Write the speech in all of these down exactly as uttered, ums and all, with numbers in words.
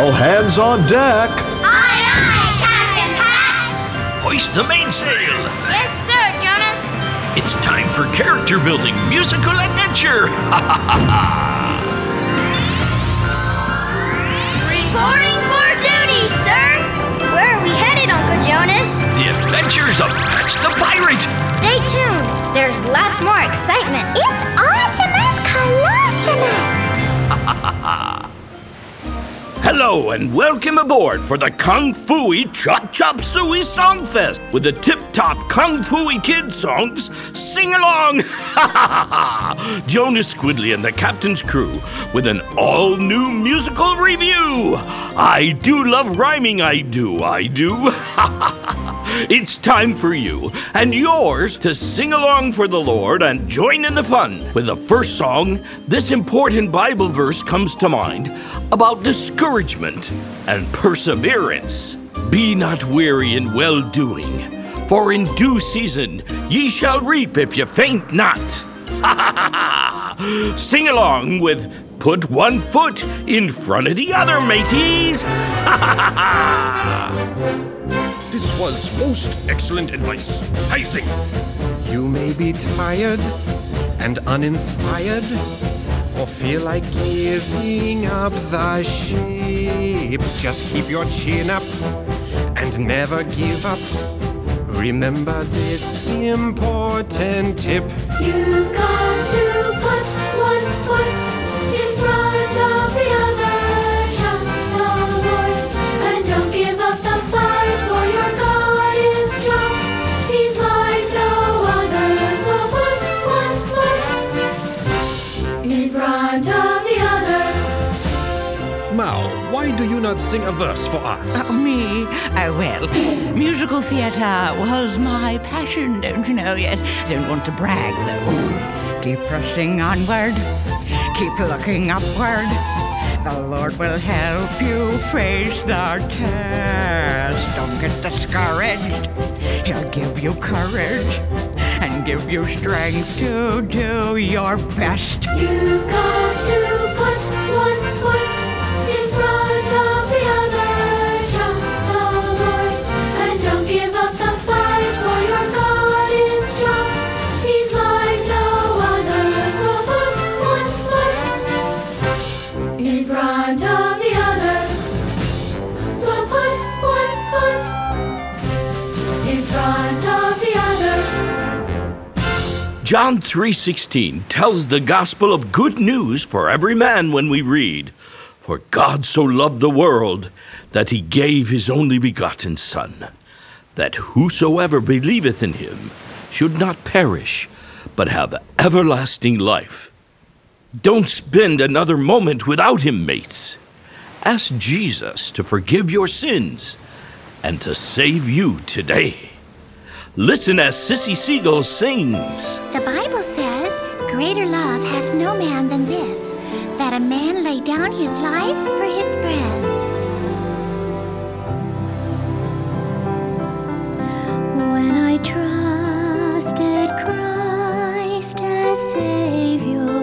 All hands on deck. Aye, aye, Captain Patch. Hoist the mainsail. Yes, sir, Jonas. It's time for character building musical adventure. Reporting for duty, sir. Where are we headed, Uncle Jonas? The adventures of Patch the Pirate. Stay tuned. There's lots more excitement. It's Awesomeness Colossumus. Hello and welcome aboard for the Kung Fu-y Chop Chop Suey Songfest with the tip-top Kung Fu-y kid songs. Sing along! Jonas Squidly and the captain's crew with an all-new musical review. I do love rhyming, I do, I do. It's time for you and yours to sing along for the Lord and join in the fun. With the first song, this important Bible verse comes to mind about discouragement and perseverance. Be not weary in well-doing, for in due season ye shall reap if ye faint not. Sing along with Put One Foot in Front of the Other, mateys. This was most excellent advice. I sing. You may be tired and uninspired, or feel like giving up the ship. Just keep your chin up and never give up. Remember this important tip. You've got to put one foot in front of the other. Trust the Lord and don't give up the fight, for your God is strong. He's like no other. So put one foot in front of the other. Mao, why do you not sing a verse for us? Uh, me? Oh, well, musical theatre was my passion, don't you know? Yes, don't want to brag, though. Keep pressing onward, keep looking upward. The Lord will help you face the test. Don't get discouraged. He'll give you courage and give you strength to do your best. You've got to put one foot in front of the other. Trust the Lord and don't give up the fight, for your God is strong. He's like no other. So put one foot in front of the other. So put one foot in front of the other. John three sixteen tells the gospel of good news for every man when we read, "For God so loved the world that he gave his only begotten Son, that whosoever believeth in him should not perish, but have everlasting life." Don't spend another moment without him, mates. Ask Jesus to forgive your sins and to save you today. Listen as Sissy Seagull sings. The Bible says, "Greater love hath no man than this, that a man lay down his life for his friends." When I trusted Christ as Savior,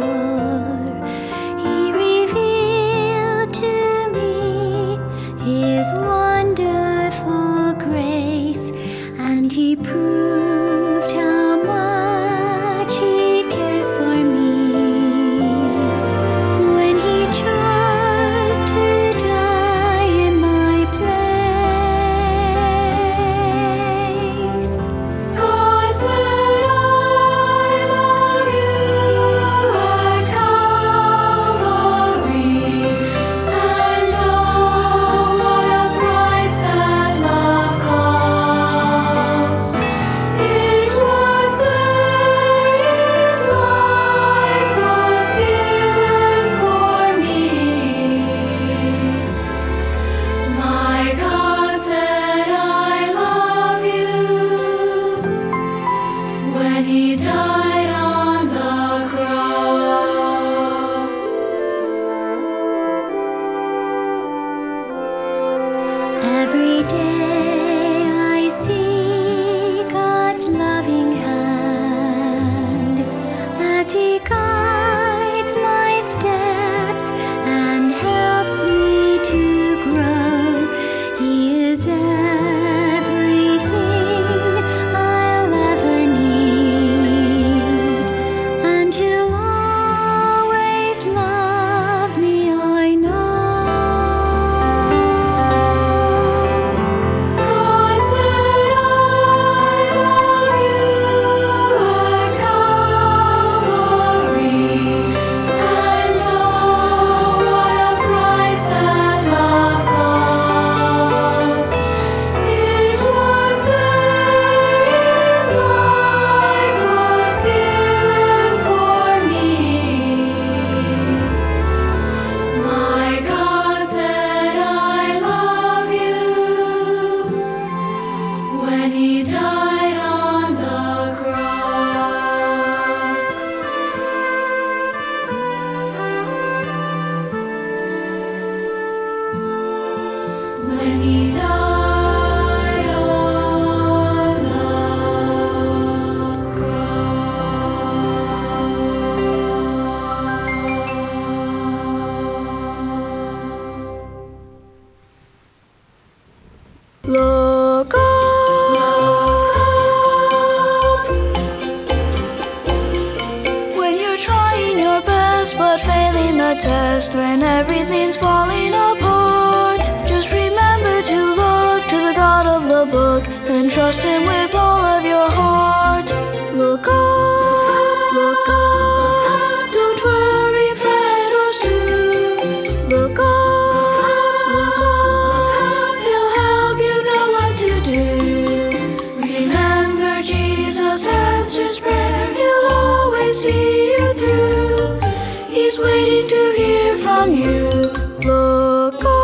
He revealed to me His wonderful grace, and He proved how much He cares for me. When He chose to but failing the test when everything's falling apart. Just remember to look to the God of the book and trust Him with all of your heart. Look up, look up, don't worry, fret or stoop. Look up, look up, He'll help you know what to do. Remember Jesus answers prayer, He'll always see you through. He's waiting to hear from you. Look up.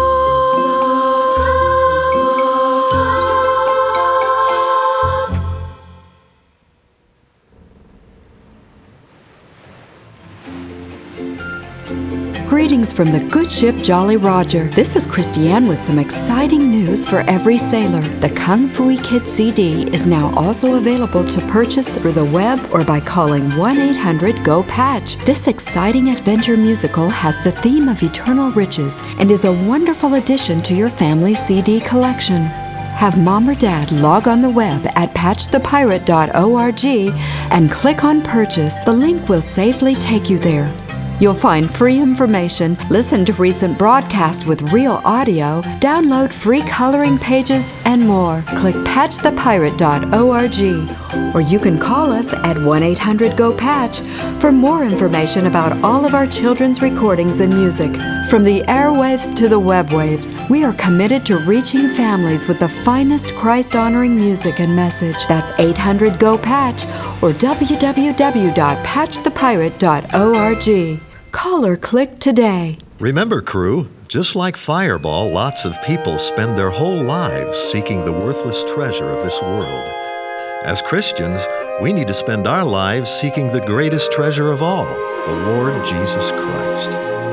Greetings from the good ship Jolly Roger. This is Christiane with some exciting news for every sailor. The Kung Fu Kid C D is now also available to purchase through the web or by calling one eight hundred go patch. This exciting adventure musical has the theme of eternal riches and is a wonderful addition to your family C D collection. Have Mom or Dad log on the web at patch the pirate dot org and click on Purchase. The link will safely take you there. You'll find free information, listen to recent broadcasts with real audio, download free coloring pages, and more. Click patch the pirate dot org, or you can call us at one eight hundred go patch for more information about all of our children's recordings and music. From the airwaves to the webwaves, we are committed to reaching families with the finest Christ-honoring music and message. That's eight hundred go patch or w w w dot patch the pirate dot org. Call or click today. Remember, crew, just like Fireball, lots of people spend their whole lives seeking the worthless treasure of this world. As Christians, we need to spend our lives seeking the greatest treasure of all, the Lord Jesus Christ.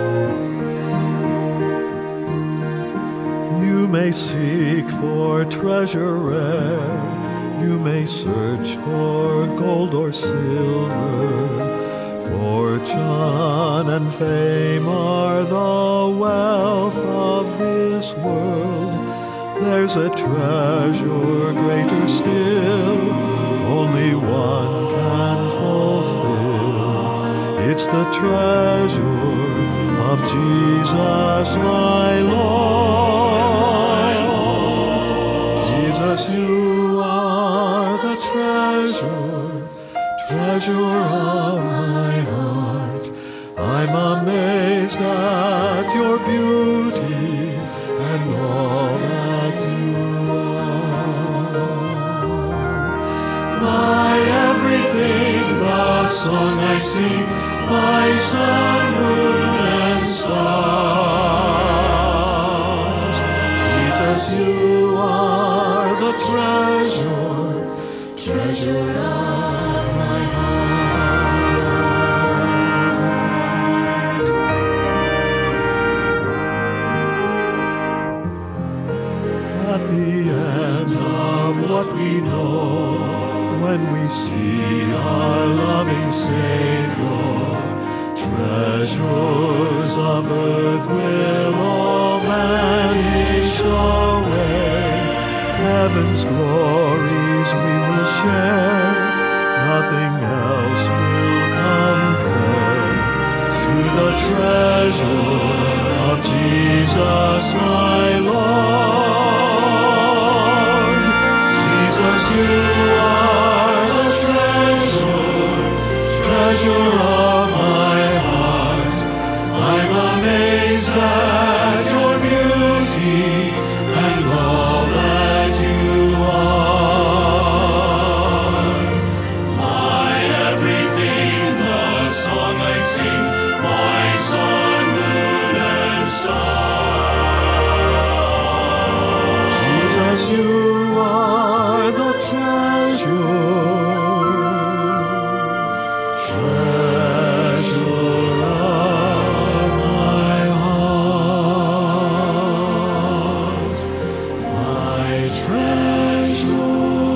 You may seek for treasure rare, you may search for gold or silver. Fortune and fame are the wealth of this world. There's a treasure greater still, only one can fulfill. It's the treasure of Jesus my Lord. Jesus, you are the treasure, treasure of my heart. I'm amazed at your beauty and all that you are. My everything, the song I sing, my sun, moon, and stars. Jesus, you are the treasure, treasure of my heart. At the end of what we know, when we see our loving Savior, treasures of earth will all vanish away. Heaven's glories we will share, nothing else will compare to the treasure of Jesus my Lord. Jesus, you are the treasure, treasure of my heart. I'm amazed at your beauty and all that you are. My everything, the song I sing, my sun, moon, and stars. Jesus, you are the treasure, treasure of my heart, my treasure.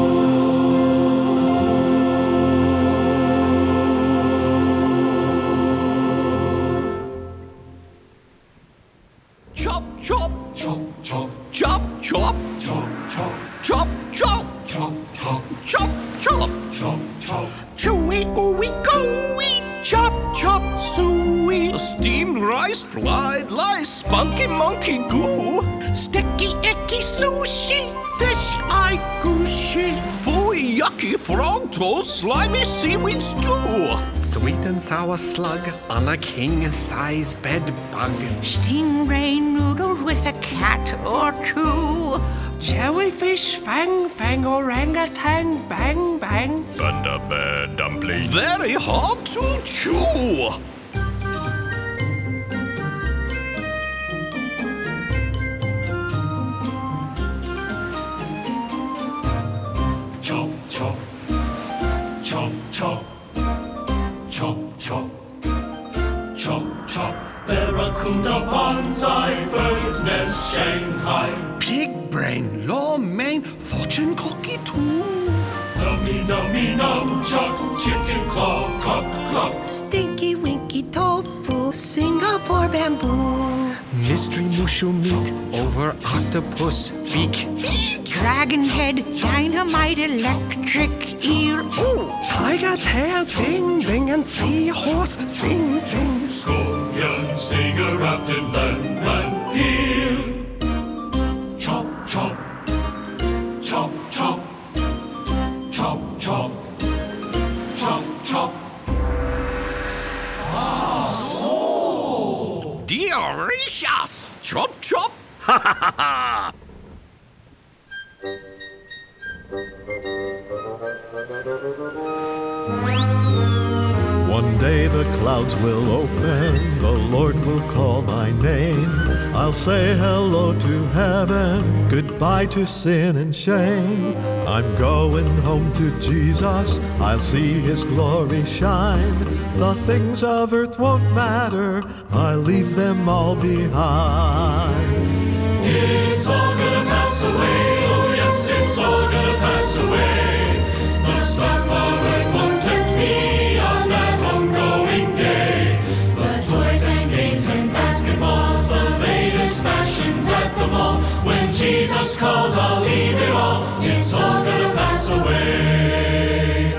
Chop, chop, chop, chop, chop, chop, chop, chop, chop, chop, chop, chop, chop, chop, chop, chop, chewy, ooey, gooey. Chop, chop, suey. Steamed rice, fried lice, spunky monkey goo. Sticky, icky sushi. Fish eye gooshy. Fooey, yucky frog toast, slimy seaweed stew. Sweet and sour slug on a king-size bed bug. Stingray noodles with a cat or two. Jellyfish fang fang orangutan bang bang. Thunderbird dumpling. Very hard to chew. Chop, chop, chop, chop, chop, chop, chop, chop. Barracuda, bonsai, bird nest, Shanghai. Pig brain, law main, fortune cookie too. Nummy, nummy, num, chuck, chicken claw, cluck, cluck. Stinky winky tofu, Singapore bamboo. Mystery mushu meat over octopus beak. Dragon head, dynamite, electric eel. Ooh, Tiger tail, ding ding, and seahorse sing sing. Scorpion, stinger, wrapped in lemon peel. Chop, chop, chop, chop, chop, chop, chop, chop. Ah, so Delicious! Chop, chop! Ha ha ha ha! One day the clouds will open, the Lord will call my name. I'll say hello to heaven, goodbye to sin and shame. I'm going home to Jesus, I'll see his glory shine. The things of earth won't matter, I'll leave them all behind. It's all gonna pass away, oh yes, it's all gonna pass away. The stuff of earth won't tempt me on that ongoing day. The toys and games and basketballs, the latest fashions at the mall. When Jesus calls, I'll leave it all. It's all gonna pass away.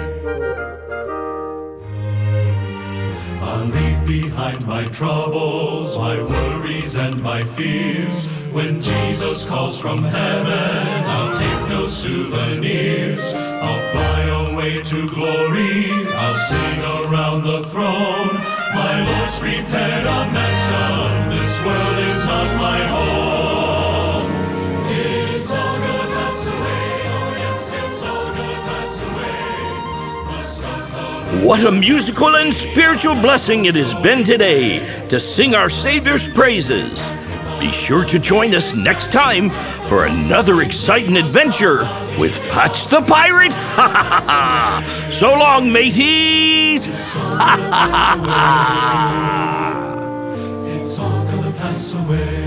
I'll leave behind my troubles, my worries and my fears. When Jesus calls from heaven, I'll take no souvenirs. I'll fly away to glory, I'll sing around the throne. My Lord's prepared a mansion, this world is not my home. It's all gonna pass away, oh yes, it's all gonna pass away. The stuff of What a musical and spiritual blessing it has been today to sing our Savior's praises. Be sure to join us next time for another exciting adventure with Patch the Pirate. Ha ha ha ha! So long, mateys! Ha ha ha ha! It's all gonna pass away.